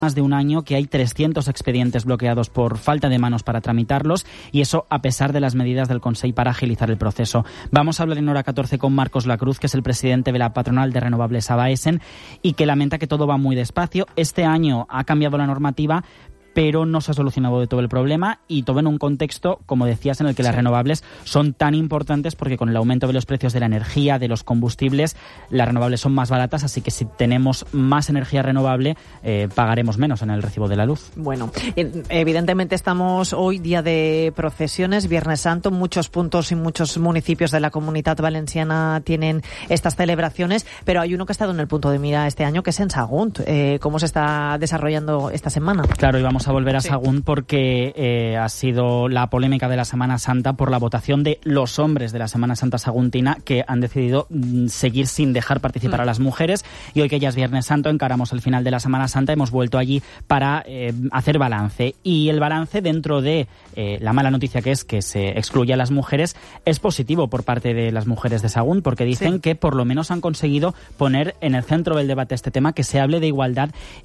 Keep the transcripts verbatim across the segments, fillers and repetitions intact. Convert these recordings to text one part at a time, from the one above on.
más de un año que hay trescientos expedientes bloqueados por falta de manos para tramitarlos, y eso a pesar de las medidas del Consell para agilizar el proceso. Vamos a hablar en hora catorce con Marcos Lacruz, que es el presidente de la patronal de renovables Abaesen, y que lamenta que todo va muy despacio. Este año ha cambiado la normativa, pero no se ha solucionado de todo el problema, y todo en un contexto, como decías, en el que las renovables son tan importantes, porque con el aumento de los precios de la energía, de los combustibles, las renovables son más baratas, así que si tenemos más energía renovable, eh, pagaremos menos en el recibo de la luz. Bueno, evidentemente estamos hoy día de procesiones, Viernes Santo, muchos puntos y muchos municipios de la Comunitat Valenciana tienen estas celebraciones, pero hay uno que ha estado en el punto de mira este año, que es en Sagunt. Eh, ¿Cómo se está desarrollando esta semana? Claro, y vamos a volver a sí. Sagunt porque eh, ha sido la polémica de la Semana Santa por la votación de los hombres de la Semana Santa saguntina, que han decidido mm, seguir sin dejar participar mm. a las mujeres, y hoy que ya es Viernes Santo, encaramos el final de la Semana Santa, hemos vuelto allí para eh, hacer balance, y el balance, dentro de eh, la mala noticia que es que se excluye a las mujeres, es positivo por parte de las mujeres de Sagunt, porque dicen sí. que por lo menos han conseguido poner en el centro del debate este tema, que se hable de igualdad,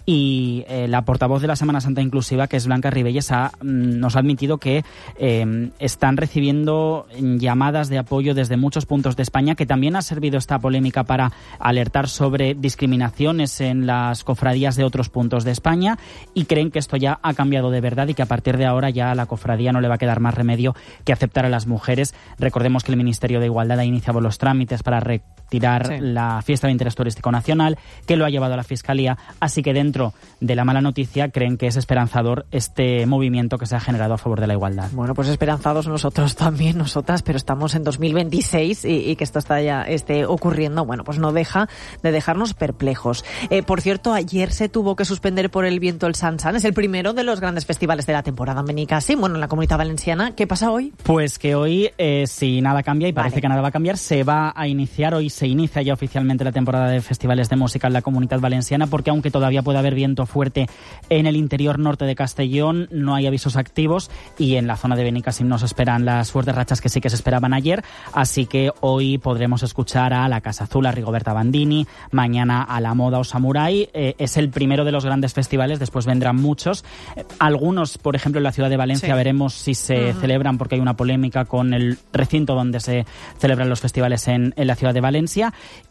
y eh, la portavoz de la Semana Santa inclusiva, que es Blanca Ribelles, ha, nos ha admitido que eh, están recibiendo llamadas de apoyo desde muchos puntos de España, que también ha servido esta polémica para alertar sobre discriminaciones en las cofradías de otros puntos de España, y creen que esto ya ha cambiado de verdad y que a partir de ahora ya a la cofradía no le va a quedar más remedio que aceptar a las mujeres. Recordemos que el Ministerio de Igualdad ha iniciado los trámites para retirar sí. la fiesta de interés turístico nacional, que lo ha llevado a la Fiscalía, así que dentro de la mala noticia creen que es esperanzador este movimiento que se ha generado a favor de la igualdad. Bueno, pues esperanzados nosotros también, nosotras, pero estamos en dos mil veintiséis y, y que esto está ya esté ocurriendo, bueno, pues no deja de dejarnos perplejos. Eh, por cierto, ayer se tuvo que suspender por el viento el Sant Sant, es el primero de los grandes festivales de la temporada en Benicàssim, bueno, en la Comunitat Valenciana. ¿Qué pasa hoy? Pues que hoy, eh, si nada cambia, y parece vale. que nada va a cambiar, se va a iniciar, hoy se inicia ya oficialmente la temporada de festivales de música en la Comunitat Valenciana, porque aunque todavía puede haber viento fuerte en el interior norte de Castellón, no hay avisos activos, y en la zona de Benicàssim nos esperan las fuertes rachas que sí que se esperaban ayer, así que hoy podremos escuchar a La Casa Azul, a Rigoberta Bandini, mañana a La Moda o Samurai. Eh, es el primero de los grandes festivales, después vendrán muchos, eh, algunos, por ejemplo, en la ciudad de Valencia, sí. veremos si se uh-huh. celebran, porque hay una polémica con el recinto donde se celebran los festivales en, en la ciudad de Valencia,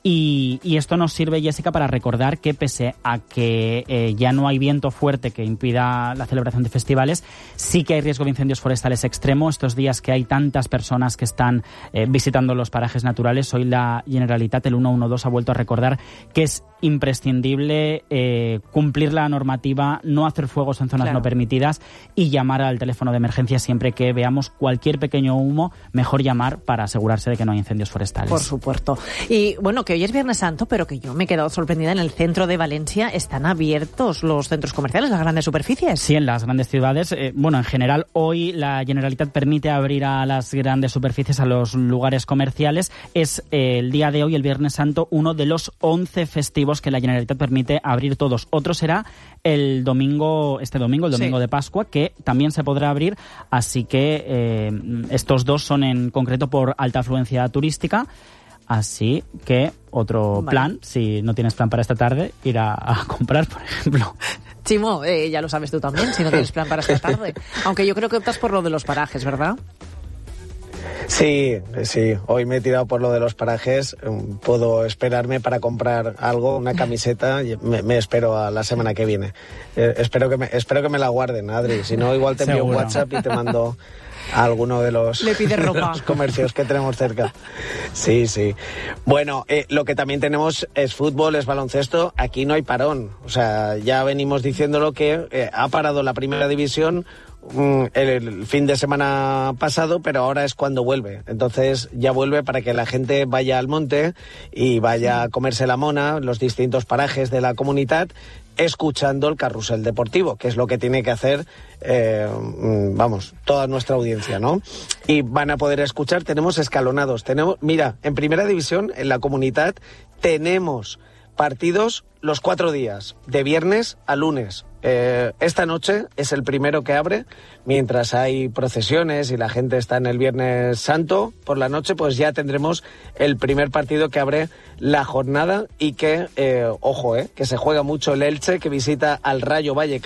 y, y esto nos sirve, Jessica, para recordar que pese a que eh, ya no hay viento fuerte que impida la celebración de festivales, sí que hay riesgo de incendios forestales extremo estos días que hay tantas personas que están eh, visitando los parajes naturales. Hoy la Generalitat, el ciento doce, ha vuelto a recordar que es imprescindible eh, cumplir la normativa, no hacer fuegos en zonas claro. no permitidas, y llamar al teléfono de emergencia siempre que veamos cualquier pequeño humo. Mejor llamar para asegurarse de que no hay incendios forestales. Por supuesto. Y bueno, que hoy es Viernes Santo, pero que yo me he quedado sorprendida, en el centro de Valencia están abiertos los centros comerciales, las grandes superficies. Sí, en las grandes ciudades. Eh, bueno, en general, hoy la Generalitat permite abrir a las grandes superficies, a los lugares comerciales. Es eh, el día de hoy, el Viernes Santo, uno de los once festivos que la Generalitat permite abrir todos. Otro será el domingo, este domingo, el domingo sí. de Pascua, que también se podrá abrir, así que eh, estos dos son en concreto por alta afluencia turística. Así que otro vale. plan, si no tienes plan para esta tarde, ir a, a comprar, por ejemplo. Chimo, eh, ya lo sabes tú también, si no tienes plan para esta tarde. Aunque yo creo que optas por lo de los parajes, ¿verdad? Sí, sí. Hoy me he tirado por lo de los parajes. Puedo esperarme para comprar algo, una camiseta. Me, me espero a la semana que viene. Eh, espero que me, espero que me la guarden, Adri. Si no, igual te envío un WhatsApp y te mando a alguno de los, Le pide ropa. los comercios que tenemos cerca. Sí, sí. Bueno, eh, lo que también tenemos es fútbol, es baloncesto. Aquí no hay parón. O sea, ya venimos diciéndolo que eh, ha parado la primera división el, el fin de semana pasado, pero ahora es cuando vuelve. Entonces ya vuelve para que la gente vaya al monte y vaya a comerse la mona, los distintos parajes de la Comunitat, escuchando el carrusel deportivo, que es lo que tiene que hacer, eh, vamos, toda nuestra audiencia, ¿no? Y van a poder escuchar, tenemos escalonados, tenemos, mira, en primera división, en la Comunitat, tenemos partidos los cuatro días, de viernes a lunes. eh, esta noche es el primero que abre, mientras hay procesiones y la gente está en el Viernes Santo por la noche, pues ya tendremos el primer partido que abre la jornada y que, eh, ojo, eh, que se juega mucho el Elche, que visita al Rayo Vallecano.